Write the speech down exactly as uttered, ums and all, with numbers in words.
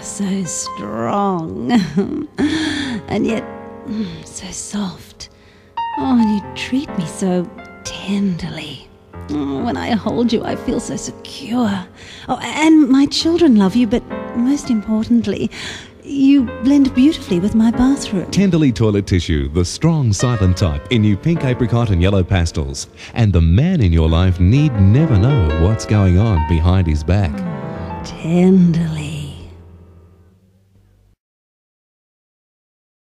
so strong. And yet mm, so soft. Oh, and you treat me so tenderly. Oh, when I hold you, I feel so secure. Oh, and my children love you, but most importantly, you blend beautifully with my bathroom. Tenderly Toilet Tissue, the strong, silent type in new pink apricot and yellow pastels. And the man in your life need never know what's going on behind his back. Tenderly.